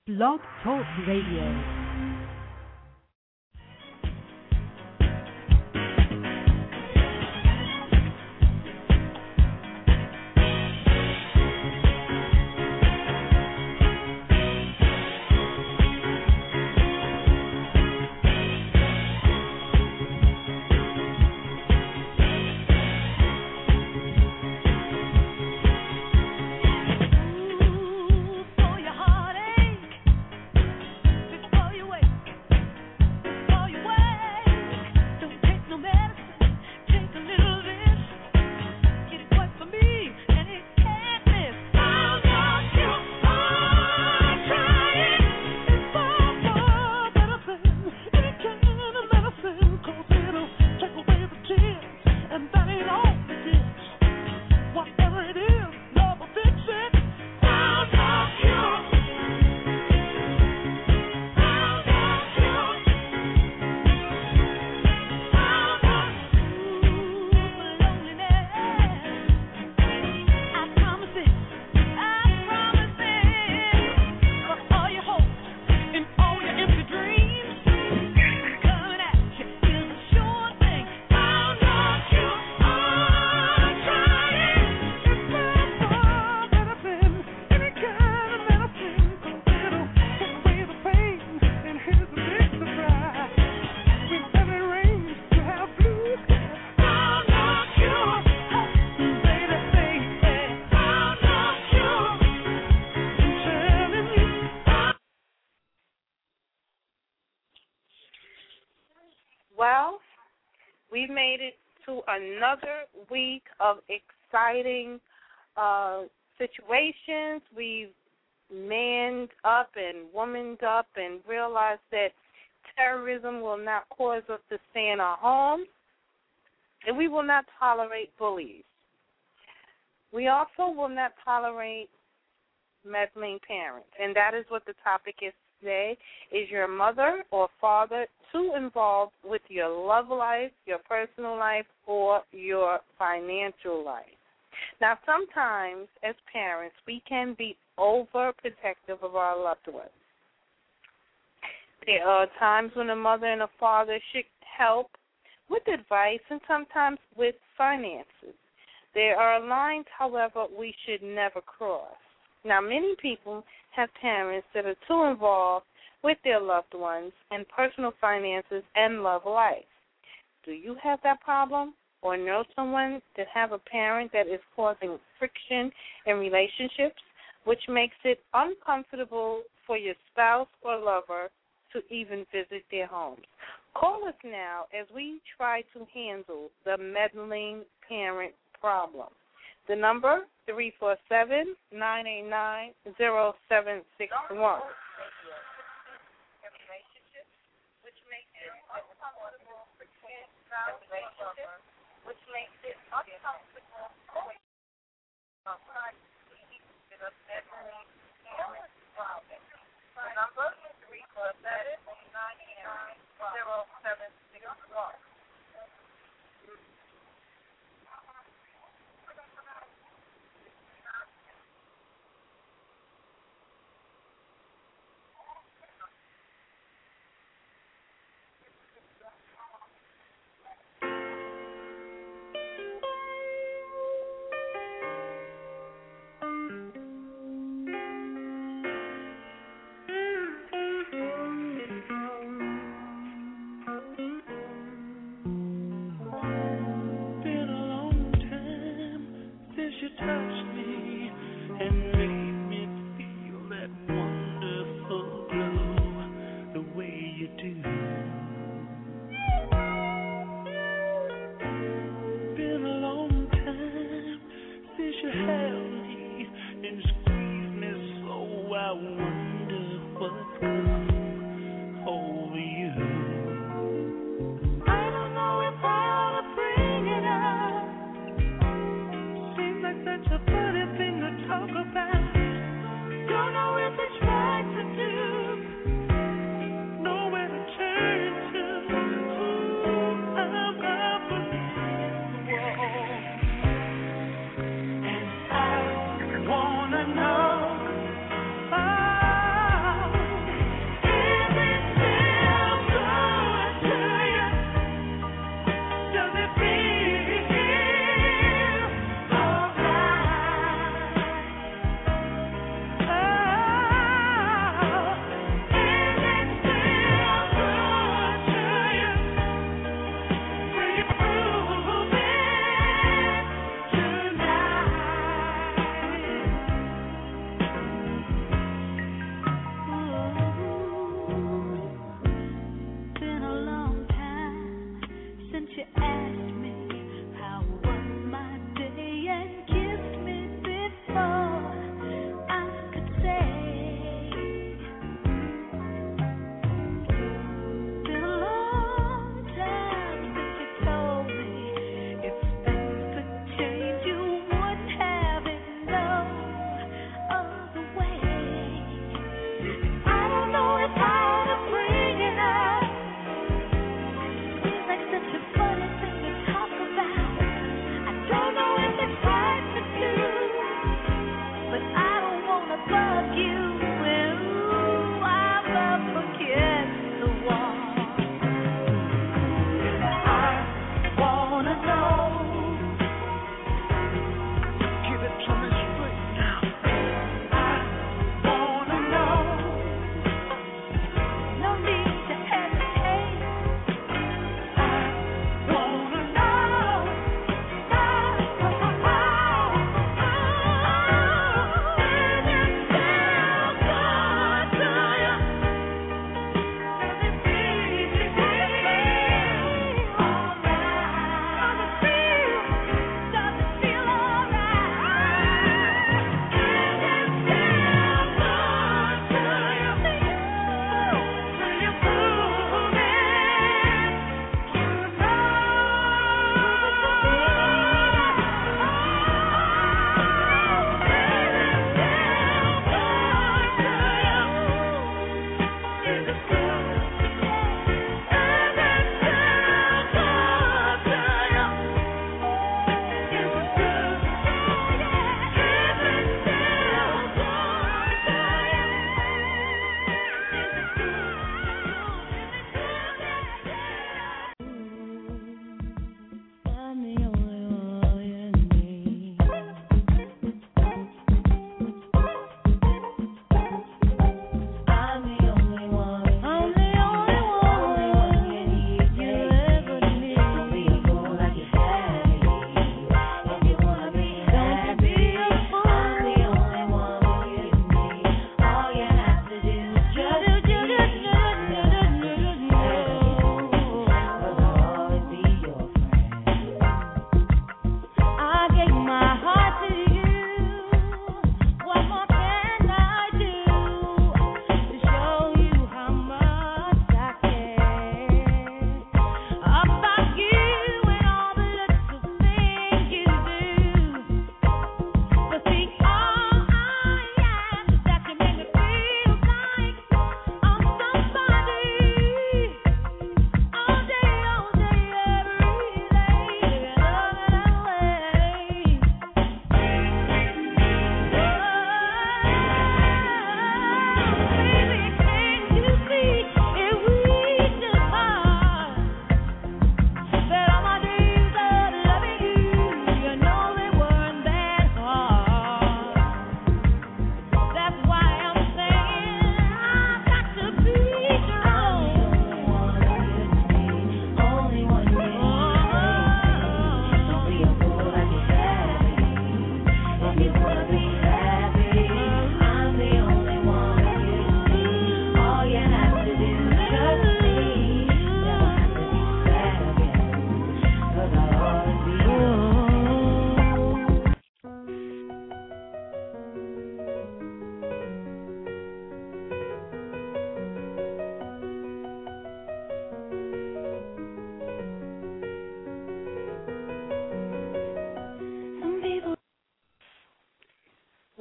Blog Talk Radio. Well, we've made it to another week of exciting situations. We've manned up and womaned up and realized that terrorism will not cause us to stay in our homes, and we will not tolerate bullies. We also will not tolerate meddling parents, and that is what the topic is today. Is your mother or father too involved with your love life, your personal life, or your financial life? Now, sometimes as parents, we can be overprotective of our loved ones. There are times when a mother and a father should help with advice and sometimes with finances. There are lines, however, we should never cross. Now, many people have parents that are too involved with their loved ones and personal finances and love life. Do you have that problem or know someone that have a parent that is causing friction in relationships, which makes it uncomfortable for your spouse or lover to even visit their homes? Call us now as we try to handle the meddling parent problem. The number, 347-989-0761.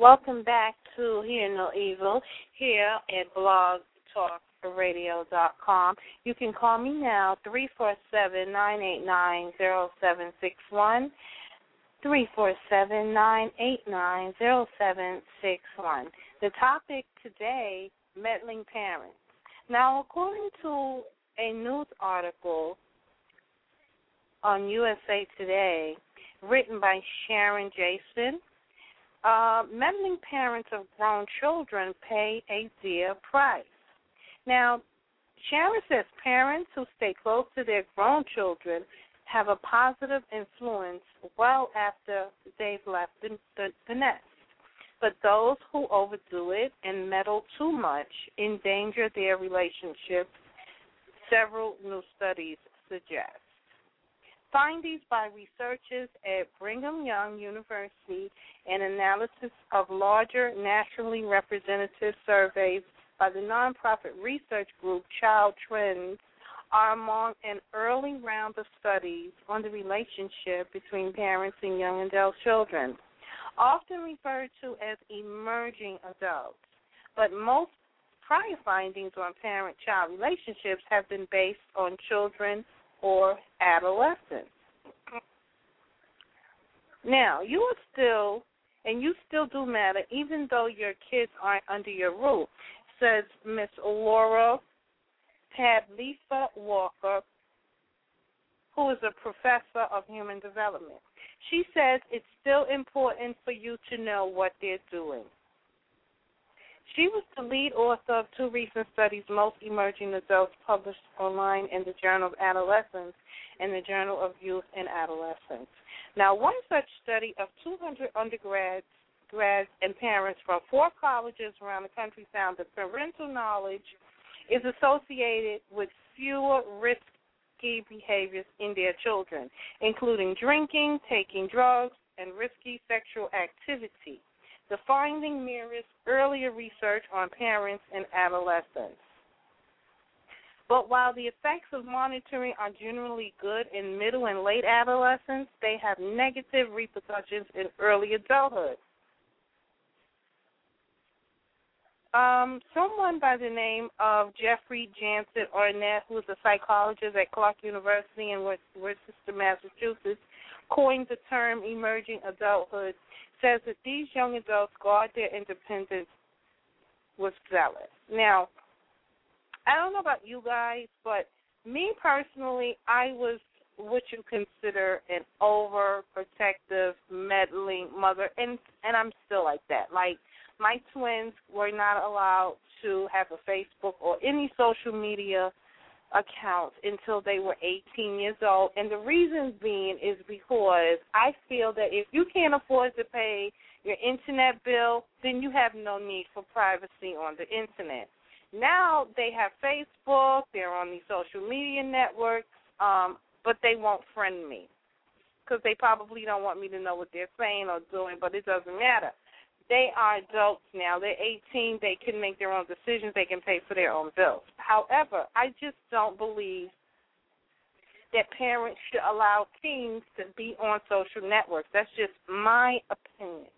Welcome back to Hear No Evil here at blogtalkradio.com. You can call me now, 347-989-0761, 347-989-0761. The topic today, meddling parents. Now, according to a news article on USA Today written by Sharon Jason, meddling parents of grown children pay a dear price. Now, Sharon says parents who stay close to their grown children have a positive influence well after they've left the nest. But those who overdo it and meddle too much endanger their relationships, several new studies suggest. Findings by researchers at Brigham Young University and analysis of larger nationally representative surveys by the nonprofit research group Child Trends are among an early round of studies on the relationship between parents and young adult children, often referred to as emerging adults. But most prior findings on parent-child relationships have been based on children or adolescents. Now, you are still, and you still do matter, even though your kids aren't under your roof, says Miss Laura Tadlifa Walker, who is a professor of human development. She says it's still important for you to know what they're doing. She was the lead author of two recent studies, Most Emerging Adults, published online in the Journal of Adolescence and the Journal of Youth and Adolescence. Now, one such study of 200 undergrads, grads, and parents from 4 colleges around the country found that parental knowledge is associated with fewer risky behaviors in their children, including drinking, taking drugs, and risky sexual activity. The finding mirrors earlier research on parents and adolescents. But while the effects of monitoring are generally good in middle and late adolescence, they have negative repercussions in early adulthood. Someone by the name of Jeffrey Jansen Arnett, who is a psychologist at Clark University in Worcester, Massachusetts, coined the term emerging adulthood, says that these young adults guard their independence with zealous. Now, I don't know about you guys, but me personally, I was what you consider an overprotective, meddling mother, and I'm still like that. Like, my twins were not allowed to have a Facebook or any social media accounts until they were 18 years old. And the reason being is because I feel that if you can't afford to pay your internet bill, then you have no need for privacy on the internet. Now they have Facebook, they're on these social media networks, but they won't friend me because they probably don't want me to know what they're saying or doing, but it doesn't matter. They are adults now. They're 18. They can make their own decisions. They can pay for their own bills. However, I just don't believe that parents should allow teens to be on social networks. That's just my opinion.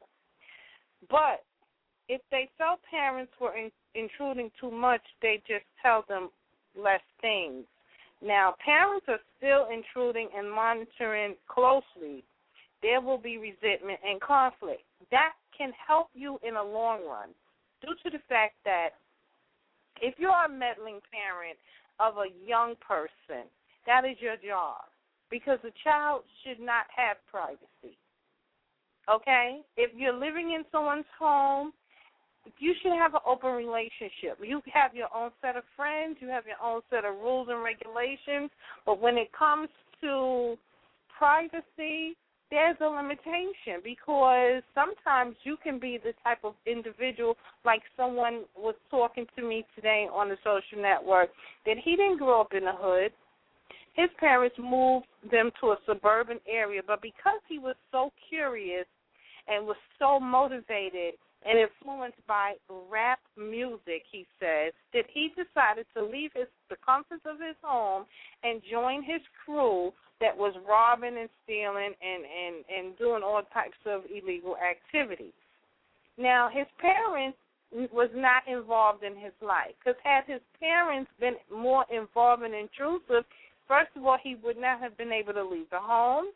But if they felt parents were intruding too much, they just tell them less things. Now, parents are still intruding and monitoring closely. There will be resentment and conflict. That can help you in the long run due to the fact that if you're a meddling parent of a young person, that is your job because a child should not have privacy, okay? If you're living in someone's home, you should have an open relationship. You have your own set of friends. You have your own set of rules and regulations. But when it comes to privacy, there's a limitation because sometimes you can be the type of individual, like someone was talking to me today on the social network, that he didn't grow up in the hood. His parents moved them to a suburban area, but because he was so curious and was so motivated and influenced by rap music, he says, that he decided to leave the comforts of his home and join his crew that was robbing and stealing and doing all types of illegal activities. Now, his parents was not involved in his life, because had his parents been more involved and intrusive, first of all, he would not have been able to leave the home.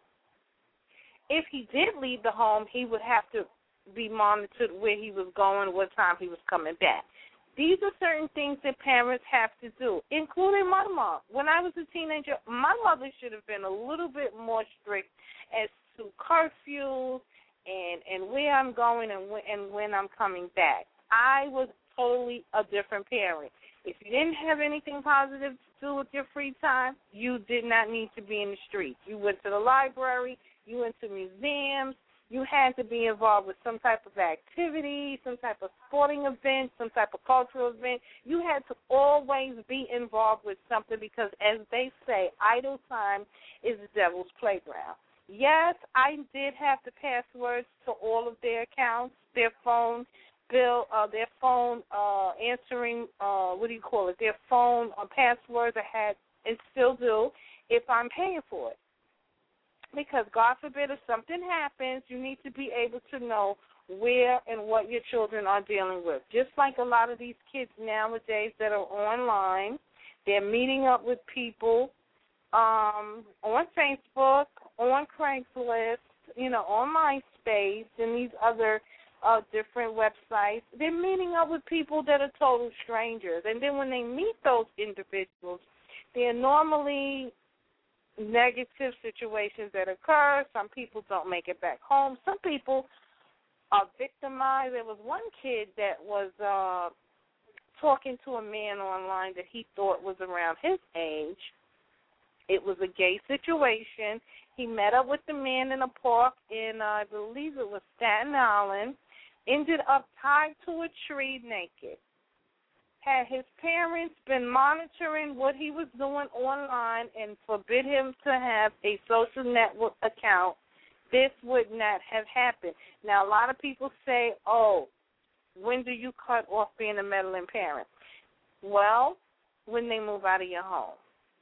If he did leave the home, he would have to be monitored where he was going, what time he was coming back. These are certain things that parents have to do, including my mom. When I was a teenager, my mother should have been a little bit more strict as to curfews and where I'm going and when I'm coming back. I was totally a different parent. If you didn't have anything positive to do with your free time, you did not need to be in the streets. You went to the library, you went to museums, you had to be involved with some type of activity, some type of sporting event, some type of cultural event. You had to always be involved with something because, as they say, idle time is the devil's playground. Yes, I did have the passwords to all of their accounts, their phone bill, their phone answering, their phone passwords I had and still do if I'm paying for it. Because, God forbid, if something happens, you need to be able to know where and what your children are dealing with. Just like a lot of these kids nowadays that are online, they're meeting up with people on Facebook, on Craigslist, on MySpace, and these other different websites. They're meeting up with people that are total strangers. And then when they meet those individuals, they're normally negative situations that occur. Some people don't make it back home. Some people are victimized. There was one kid that was talking to a man online that he thought was around his age. It was a gay situation. He met up with the man in a park in, I believe it was Staten Island, ended up tied to a tree naked. Had his parents been monitoring what he was doing online and forbid him to have a social network account, this would not have happened. Now, a lot of people say, when do you cut off being a meddling parent? Well, when they move out of your home.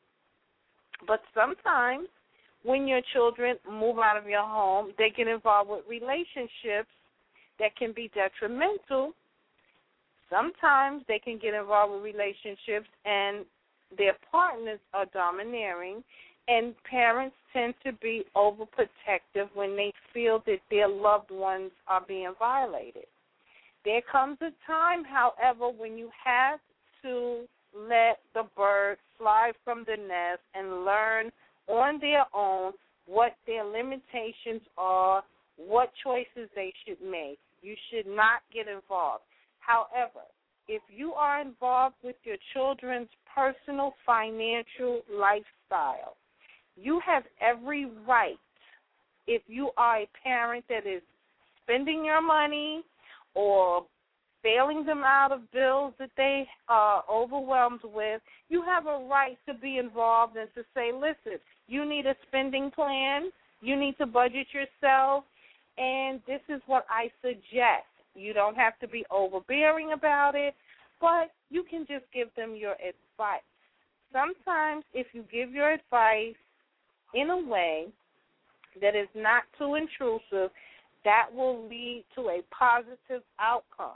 But sometimes when your children move out of your home, they get involved with relationships that can be detrimental. Sometimes they can get involved with relationships and their partners are domineering, and parents tend to be overprotective when they feel that their loved ones are being violated. There comes a time, however, when you have to let the bird fly from the nest and learn on their own what their limitations are, what choices they should make. You should not get involved. However, if you are involved with your children's personal financial lifestyle, you have every right, if you are a parent that is spending your money or bailing them out of bills that they are overwhelmed with, you have a right to be involved and to say, listen, you need a spending plan, you need to budget yourself, and this is what I suggest. You don't have to be overbearing about it, but you can just give them your advice. Sometimes if you give your advice in a way that is not too intrusive, that will lead to a positive outcome.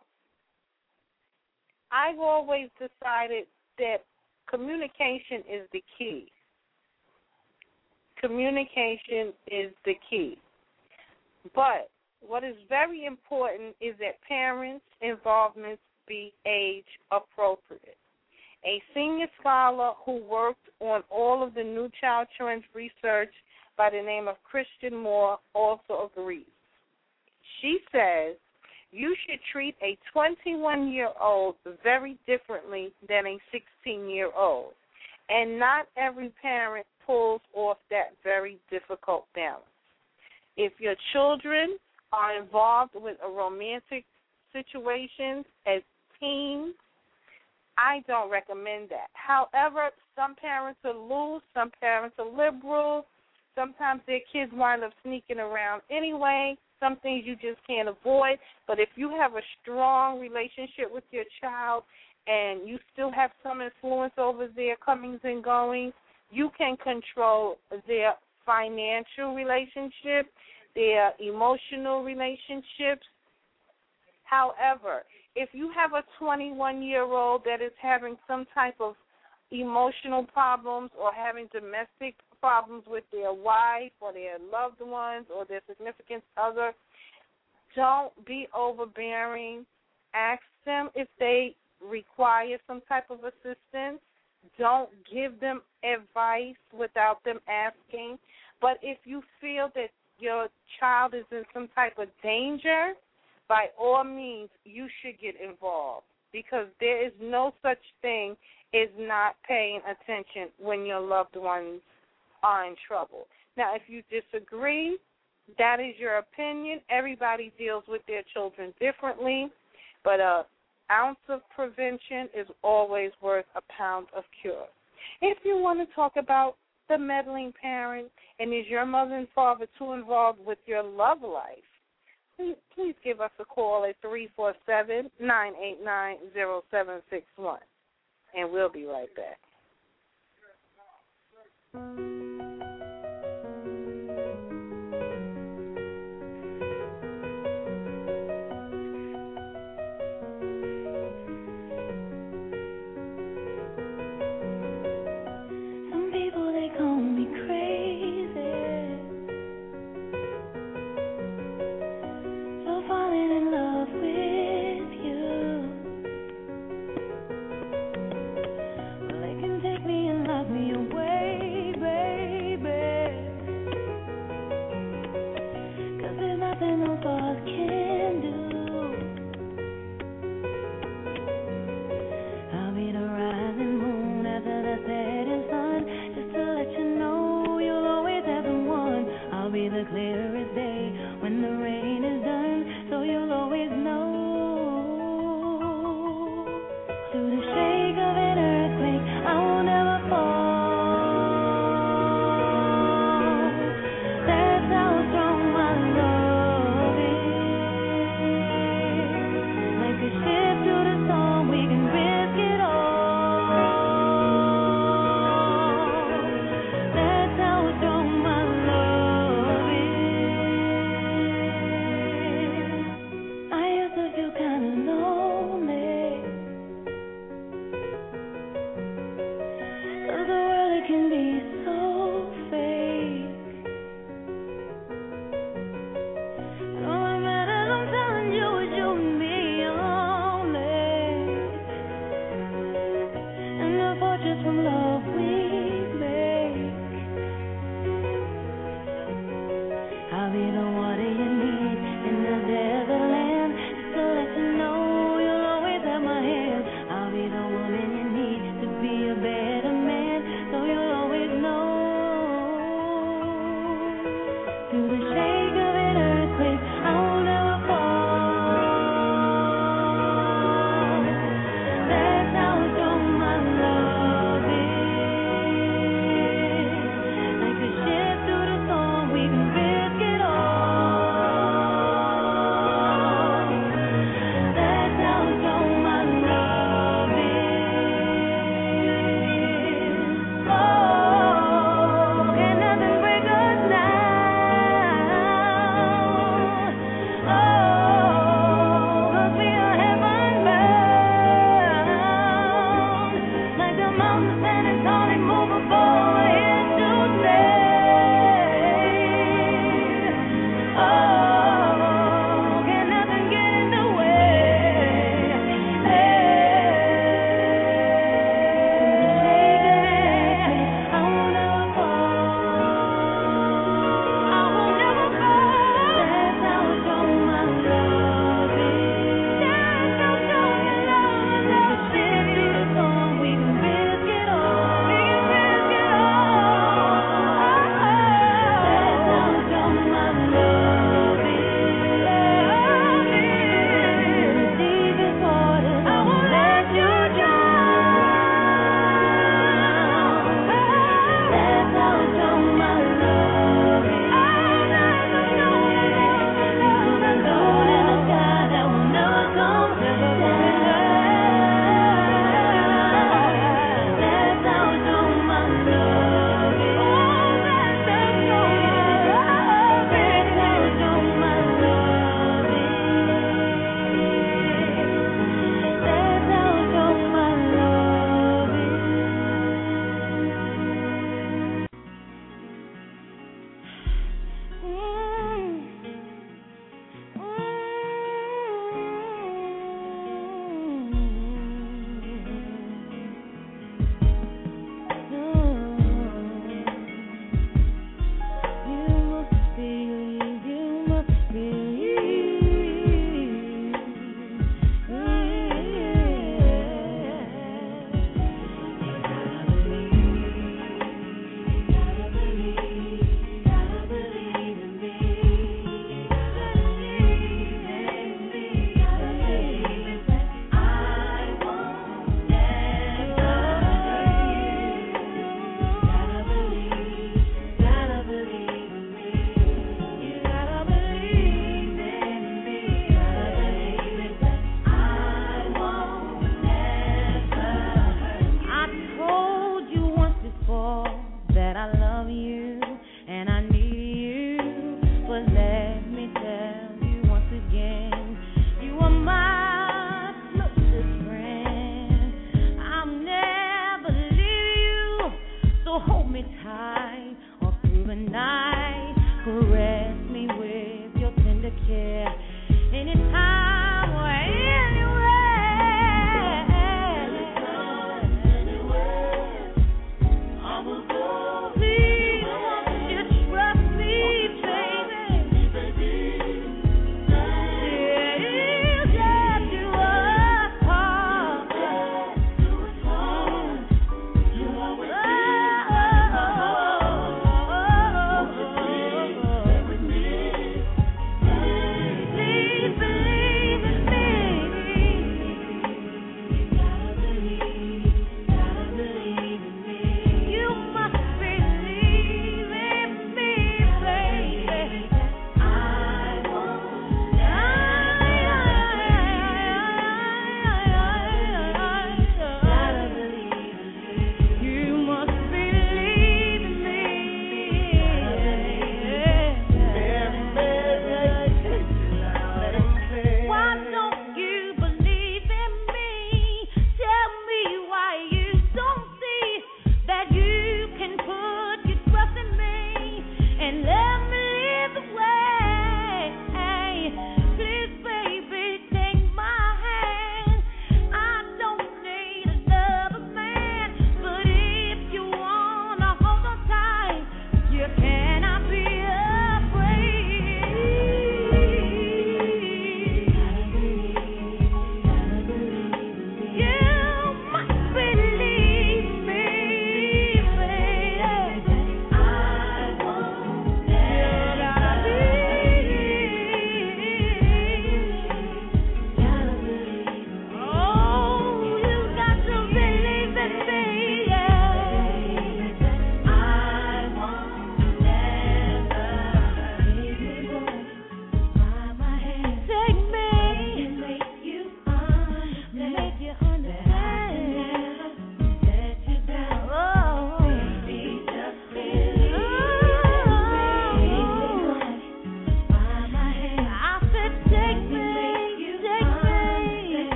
I've always decided that communication is the key. Communication is the key. But what is very important is that parents' involvement be age appropriate. A senior scholar who worked on all of the new child trends research by the name of Christian Moore also agrees. She says you should treat a 21-year-old very differently than a 16-year-old, and not every parent pulls off that very difficult balance. If your children are involved with a romantic situation as teens, I don't recommend that. However, some parents are loose, some parents are liberal, sometimes their kids wind up sneaking around anyway. Some things you just can't avoid. But if you have a strong relationship with your child and you still have some influence over their comings and goings, you can control their financial relationship, their emotional relationships. However, if you have a 21-year-old that is having some type of emotional problems or having domestic problems with their wife or their loved ones or their significant other, don't be overbearing. Ask them if they require some type of assistance. Don't give them advice without them asking. But if you feel that your child is in some type of danger, by all means, you should get involved, because there is no such thing as not paying attention when your loved ones are in trouble. Now, if you disagree, that is your opinion. Everybody deals with their children differently, but an ounce of prevention is always worth a pound of cure. If you want to talk about the meddling parent, and is your mother and father too involved with your love life, please give us a call at 347-989-0761, and we'll be right back. That's how strong my love is.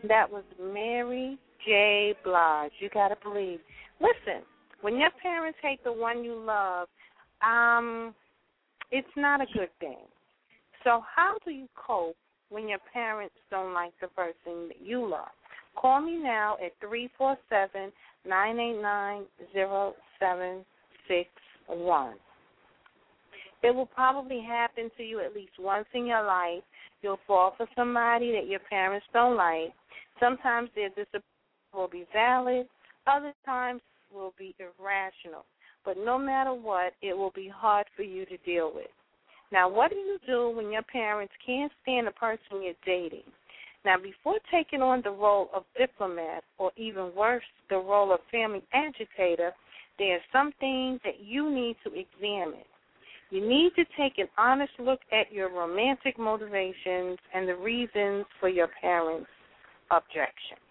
That was Mary J. Blige. You got to believe. Listen, when your parents hate the one you love, it's not a good thing. So how do you cope when your parents don't like the person that you love? Call me now at 347-989-0761. It will probably happen to you at least once in your life. You'll fall for somebody that your parents don't like. Sometimes their disapproval will be valid. Other times will be irrational. But no matter what, it will be hard for you to deal with. Now, what do you do when your parents can't stand the person you're dating? Now, before taking on the role of diplomat, or even worse, the role of family agitator, there are some things that you need to examine. You need to take an honest look at your romantic motivations and the reasons for your parents' objections.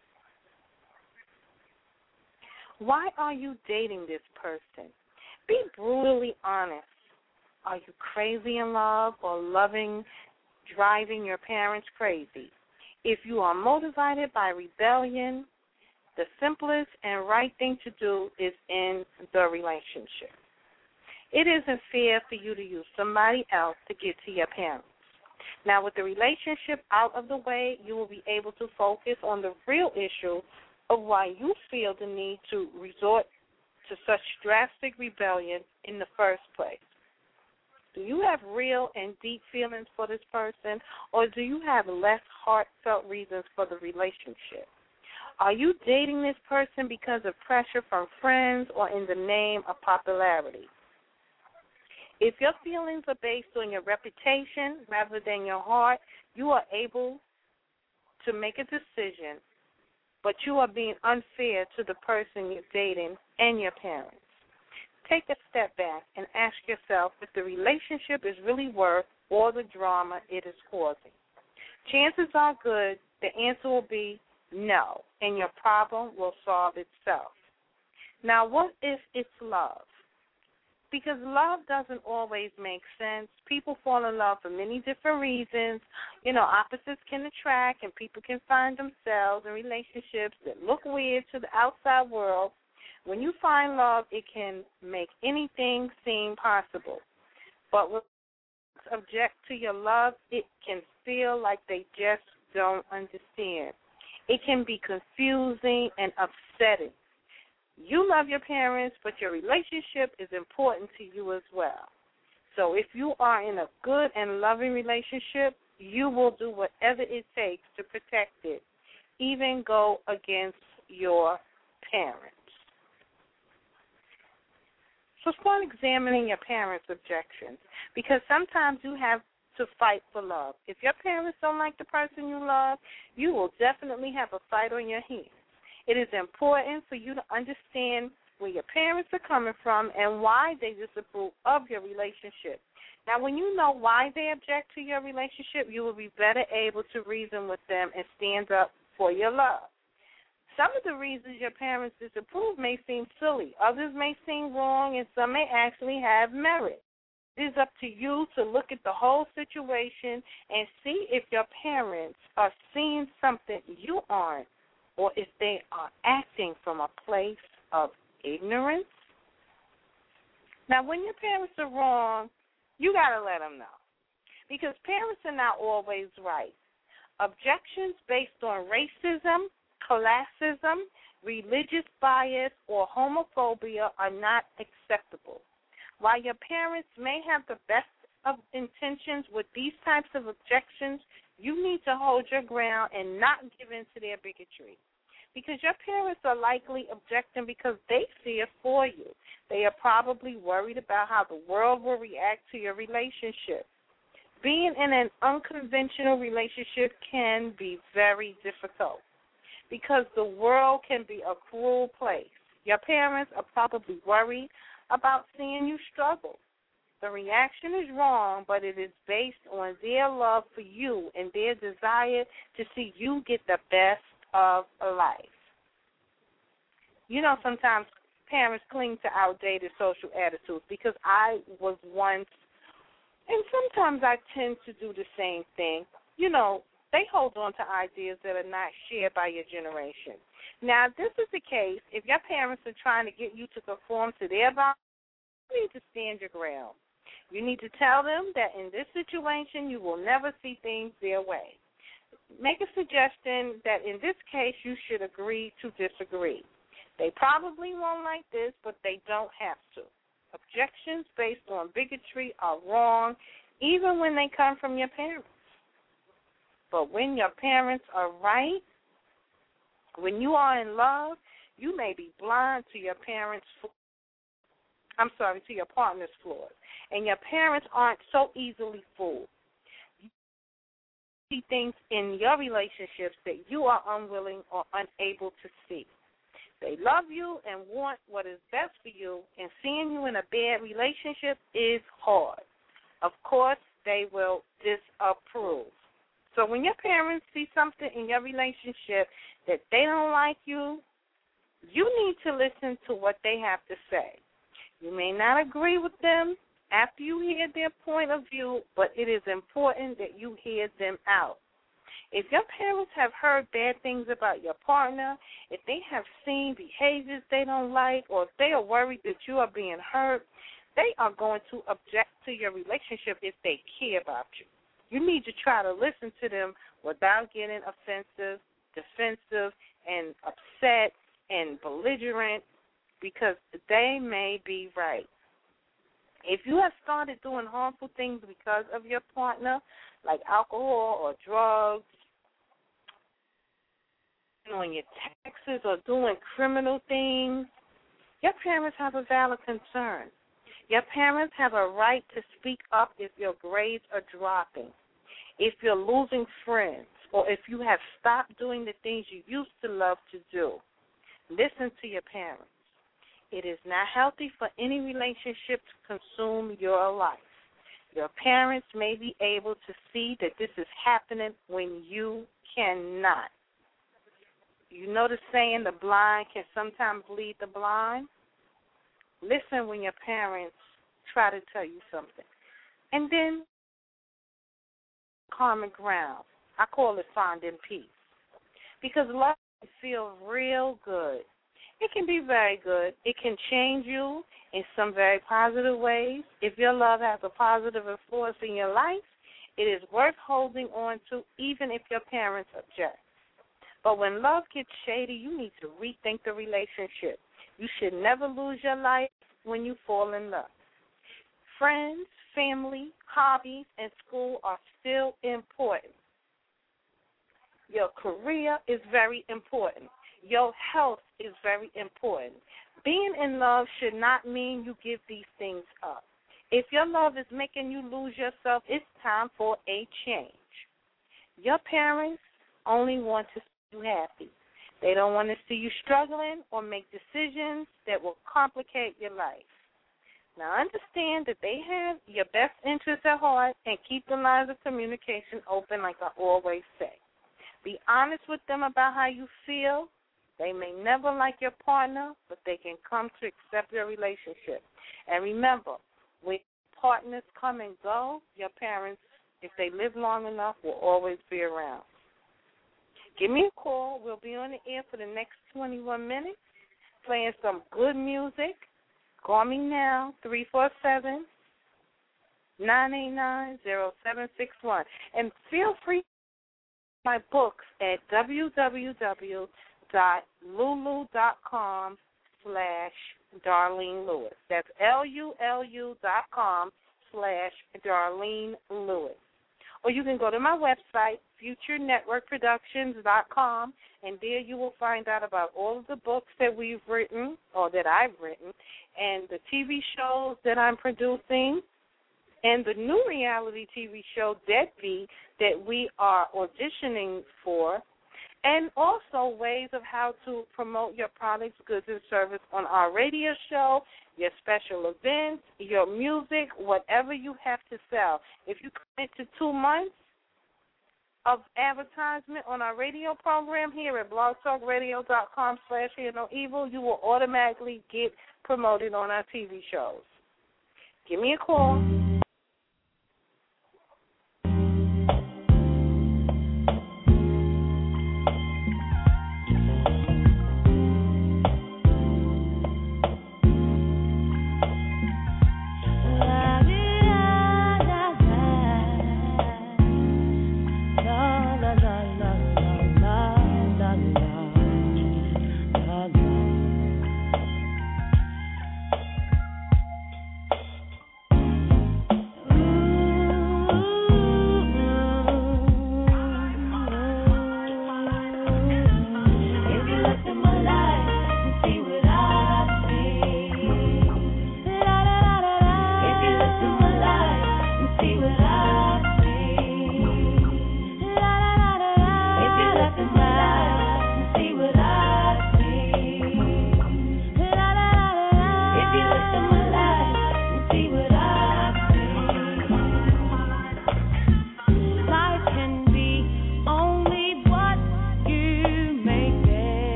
Why are you dating this person? Be brutally honest. Are you crazy in love or loving driving your parents crazy? If you are motivated by rebellion, the simplest and right thing to do is end the relationship. It isn't fair for you to use somebody else to get to your parents. Now, with the relationship out of the way, you will be able to focus on the real issue of why you feel the need to resort to such drastic rebellion in the first place. Do you have real and deep feelings for this person, or do you have less heartfelt reasons for the relationship? Are you dating this person because of pressure from friends or in the name of popularity? If your feelings are based on your reputation rather than your heart, you are able to make a decision, but you are being unfair to the person you're dating and your parents. Take a step back and ask yourself if the relationship is really worth all the drama it is causing. Chances are good the answer will be no, and your problem will solve itself. Now, what if it's love? Because love doesn't always make sense. People fall in love for many different reasons. You know, opposites can attract, and people can find themselves in relationships that look weird to the outside world. When you find love, it can make anything seem possible. But when you object to your love, it can feel like they just don't understand. It can be confusing and upsetting. You love your parents, but your relationship is important to you as well. So if you are in a good and loving relationship, you will do whatever it takes to protect it, even go against your parents. So start examining your parents' objections, because sometimes you have to fight for love. If your parents don't like the person you love, you will definitely have a fight on your hands. It is important for you to understand where your parents are coming from and why they disapprove of your relationship. Now, when you know why they object to your relationship, you will be better able to reason with them and stand up for your love. Some of the reasons your parents disapprove may seem silly. Others may seem wrong, and some may actually have merit. It is up to you to look at the whole situation and see if your parents are seeing something you aren't, or if they are acting from a place of ignorance. Now, when your parents are wrong, you got to let them know, because parents are not always right. Objections based on racism, classism, religious bias, or homophobia are not acceptable. While your parents may have the best of intentions with these types of objections, you need to hold your ground and not give in to their bigotry, because your parents are likely objecting because they fear for you. They are probably worried about how the world will react to your relationship. Being in an unconventional relationship can be very difficult, because the world can be a cruel place. Your parents are probably worried about seeing you struggle. The reaction is wrong, but it is based on their love for you and their desire to see you get the best of life. You know, sometimes parents cling to outdated social attitudes, because I was once, and sometimes I tend to do the same thing. You know, they hold on to ideas that are not shared by your generation. Now, if this is the case, if your parents are trying to get you to conform to their values, you need to stand your ground. You need to tell them that in this situation you will never see things their way. Make a suggestion that in this case you should agree to disagree. They probably won't like this, but they don't have to. Objections based on bigotry are wrong, even when they come from your parents. But when your parents are right, when you are in love, you may be blind to your to your partner's flaws. And your parents aren't so easily fooled. You see things in your relationships that you are unwilling or unable to see. They love you and want what is best for you, and seeing you in a bad relationship is hard. Of course, they will disapprove. So when your parents see something in your relationship that they don't like you need to listen to what they have to say. You may not agree with them after you hear their point of view, but it is important that you hear them out. If your parents have heard bad things about your partner, if they have seen behaviors they don't like, or if they are worried that you are being hurt, they are going to object to your relationship if they care about you. You need to try to listen to them without getting offensive, defensive, and upset and belligerent, because they may be right. If you have started doing harmful things because of your partner, like alcohol or drugs, on your taxes or doing criminal things, your parents have a valid concern. Your parents have a right to speak up if your grades are dropping, if you're losing friends, or if you have stopped doing the things you used to love to do. Listen to your parents. It is not healthy for any relationship to consume your life. Your parents may be able to see that this is happening when you cannot. You know the saying, the blind can sometimes lead the blind? Listen when your parents try to tell you something. And then common ground. I call it finding peace. Because love can feel real good. It can be very good. It can change you in some very positive ways. If your love has a positive influence in your life, it is worth holding on to even if your parents object. But when love gets shady, you need to rethink the relationship. You should never lose your life when you fall in love. Friends, family, hobbies, and school are still important. Your career is very important. Your health is very important. Being in love should not mean you give these things up. If your love is making you lose yourself, it's time for a change. Your parents only want to see you happy. They don't want to see you struggling or make decisions that will complicate your life. Now, understand that they have your best interests at heart, and keep the lines of communication open like I always say. Be honest with them about how you feel. They may never like your partner, but they can come to accept your relationship. And remember, when partners come and go, your parents, if they live long enough, will always be around. Give me a call. We'll be on the air for the next 21 minutes, playing some good music. Call me now, 347-989-0761. And feel free to buy my books at www.lulu.com/Darlene Lewis. That's LULU.com/Darlene Lewis. Or you can go to my website, futurenetworkproductions.com, and there you will find out about all of the books that we've written, or that I've written, and the TV shows that I'm producing, and the new reality TV show, Deadbeat, that we are auditioning for, and also ways of how to promote your products, goods, and service on our radio show, your special events, your music, whatever you have to sell. If you commit to 2 months of advertisement on our radio program here at blogtalkradio.com/hearnoevil, you will automatically get promoted on our TV shows. Give me a call.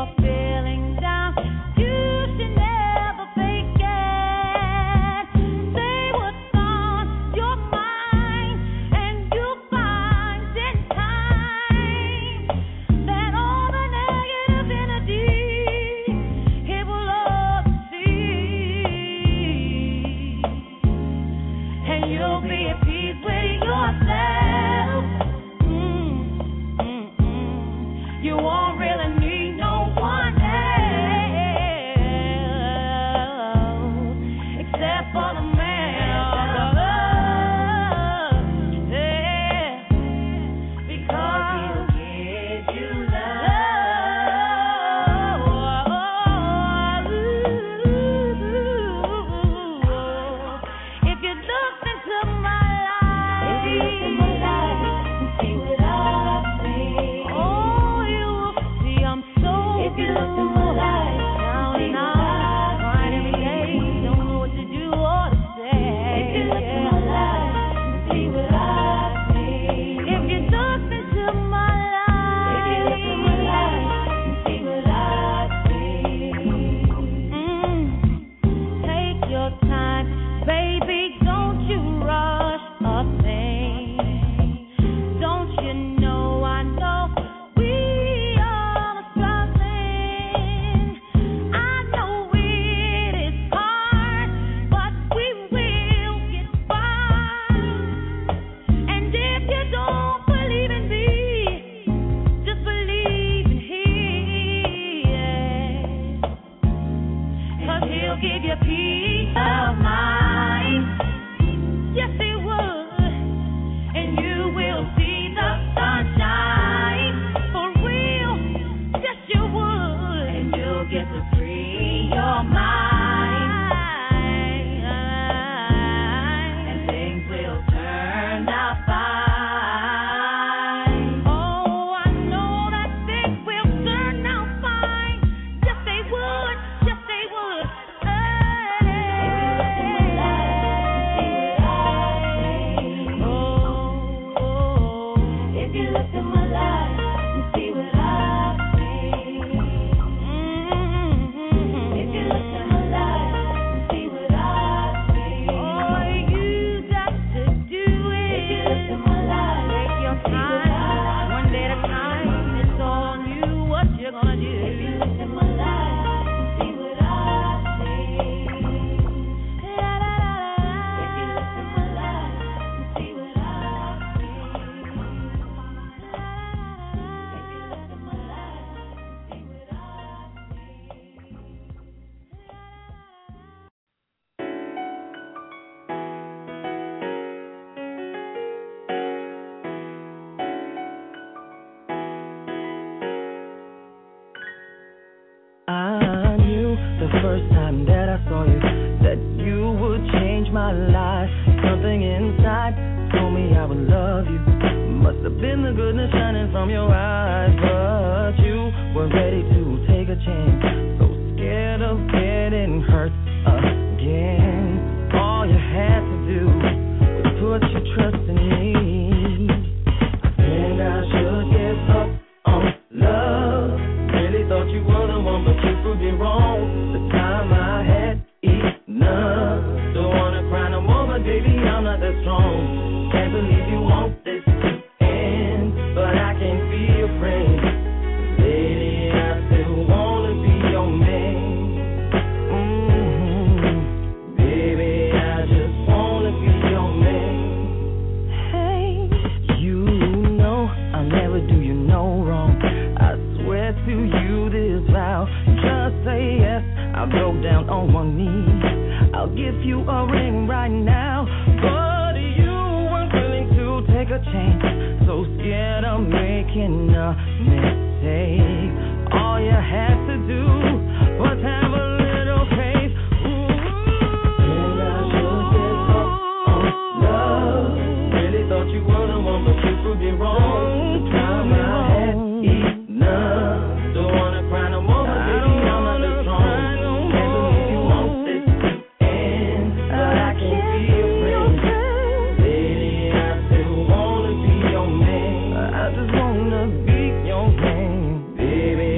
Baby,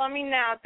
Call me now,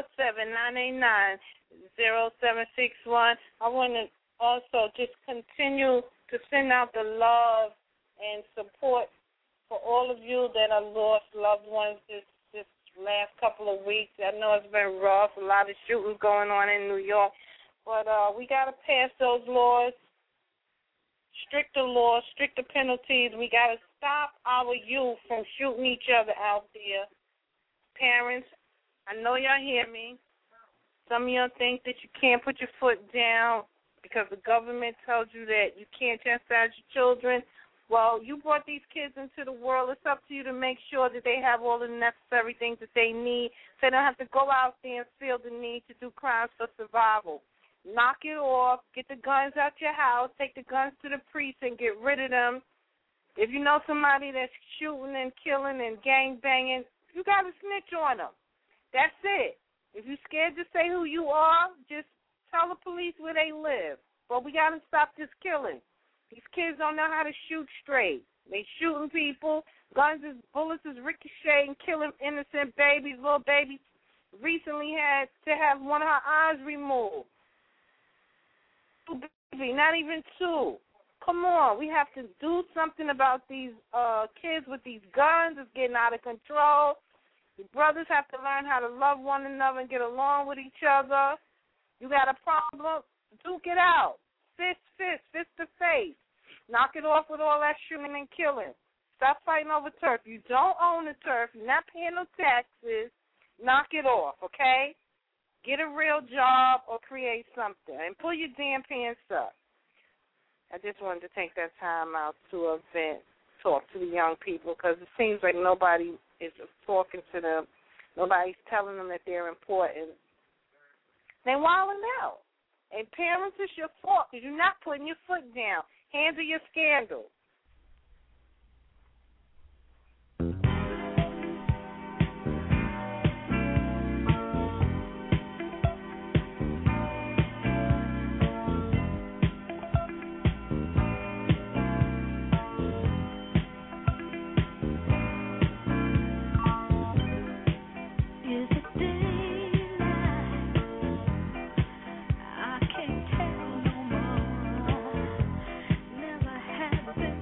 347-989-0761. I want to also just continue to send out the love and support for all of you that have lost loved ones this last couple of weeks. I know it's been rough, a lot of shootings going on in New York, but we got to pass those laws, stricter laws, stricter penalties. We got to stop our youth from shooting each other out there. Parents, I know y'all hear me. Some of y'all think that you can't put your foot down because the government tells you that you can't chastise your children. Well, you brought these kids into the world. It's up to you to make sure that they have all the necessary things that they need so they don't have to go out there and feel the need to do crimes for survival. Knock it off. Get the guns out your house. Take the guns to the precinct. Get rid of them. If you know somebody that's shooting and killing and gang banging, you got to snitch on them. That's it. If you're scared to say who you are, just tell the police where they live. But we got to stop this killing. These kids don't know how to shoot straight. They shooting people. Bullets is ricocheting, killing innocent babies. Little baby recently had to have one of her eyes removed. Baby, not even two. Come on, we have to do something about these kids with these guns. It's getting out of control. The brothers have to learn how to love one another and get along with each other. You got a problem? Duke it out. Fist to face. Knock it off with all that shooting and killing. Stop fighting over turf. You don't own the turf. You're not paying no taxes. Knock it off, okay? Get a real job or create something. And pull your damn pants up. I just wanted to take that time out to talk to the young people because it seems like nobody is talking to them. Nobody's telling them that they're important. They're wilding out. And parents, it's your fault because you're not putting your foot down. Handle your scandal. I can't tell no more. Never have been.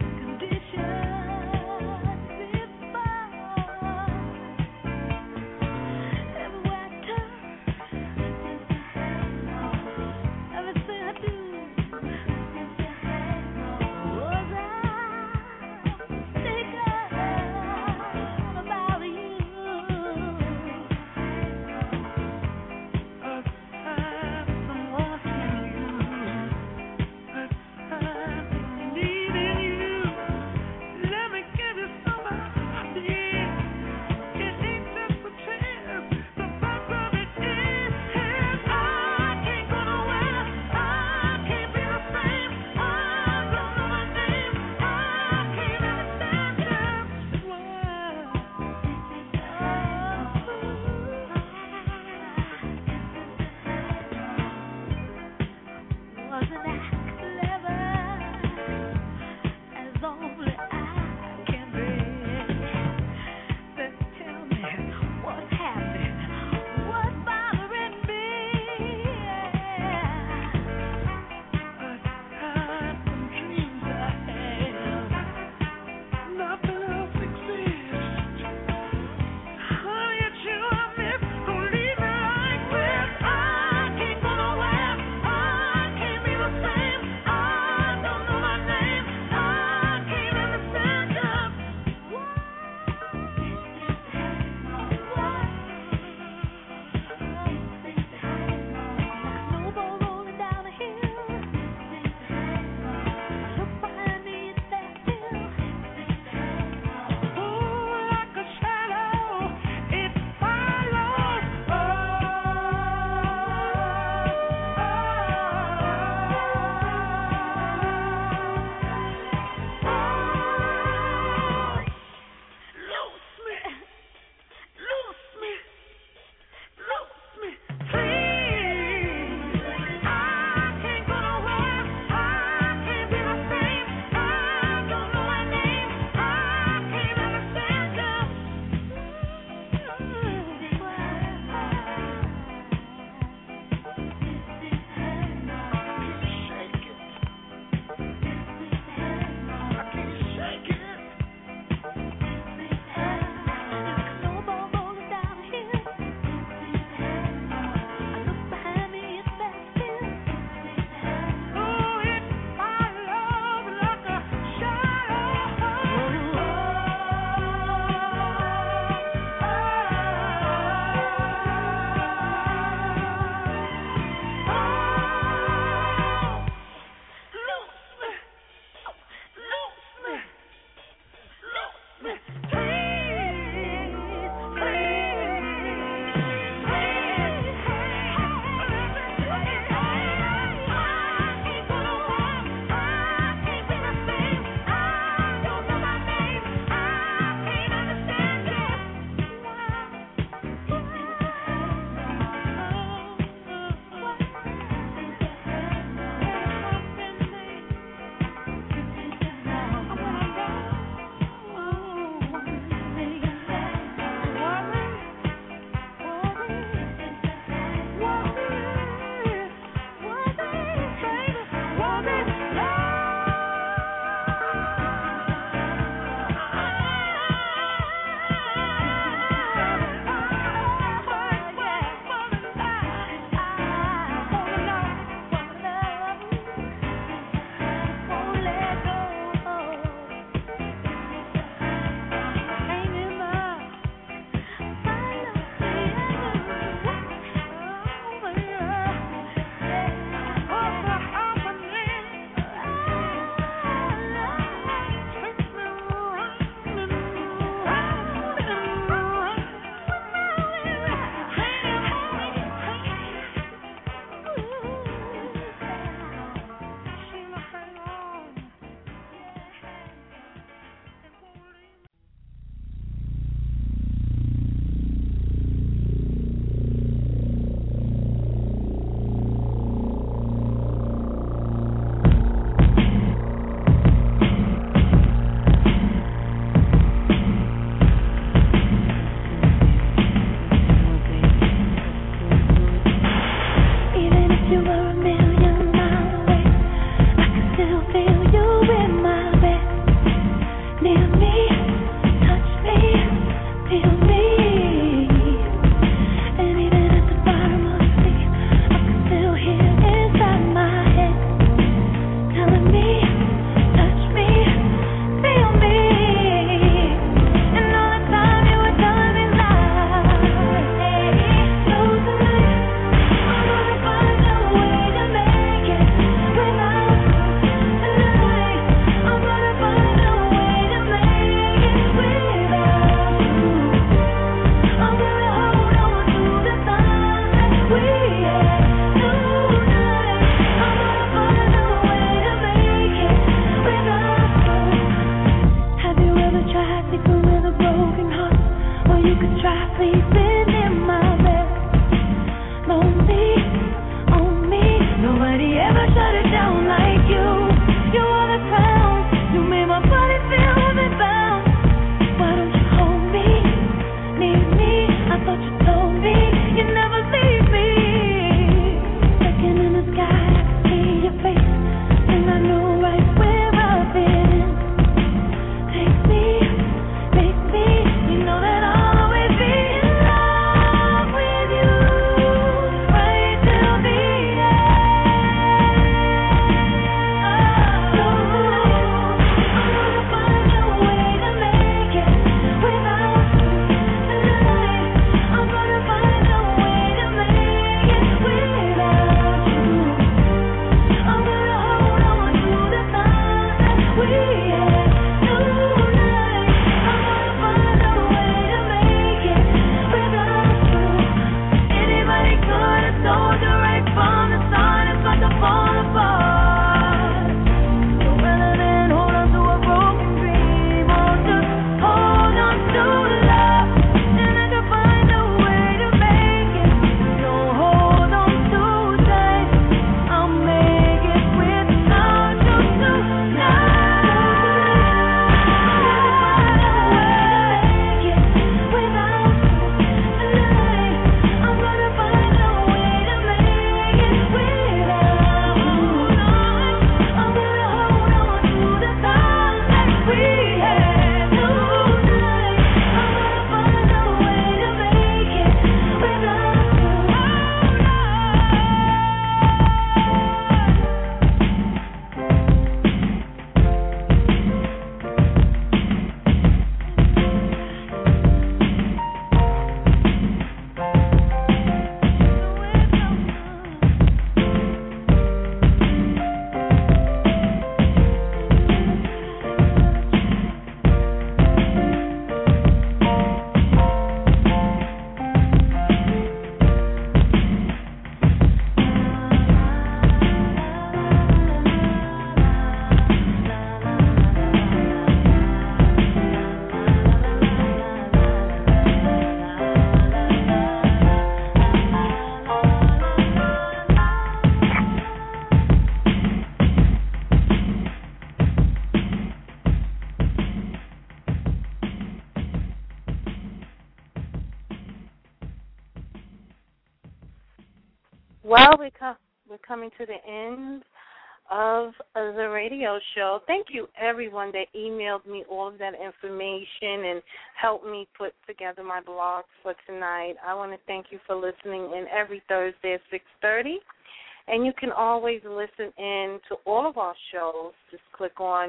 Well, we're coming to the end of the radio show. Thank you, everyone that emailed me all of that information and helped me put together my blog for tonight. I want to thank you for listening in every Thursday at 6:30. And you can always listen in to all of our shows. Just click on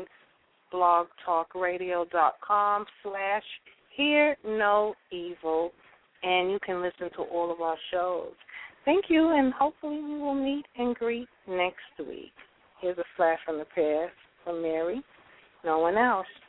blogtalkradio.com/hearnoevil, and you can listen to all of our shows. Thank you, and hopefully we will meet and greet next week. Here's a flash from the past from Mary. No one else.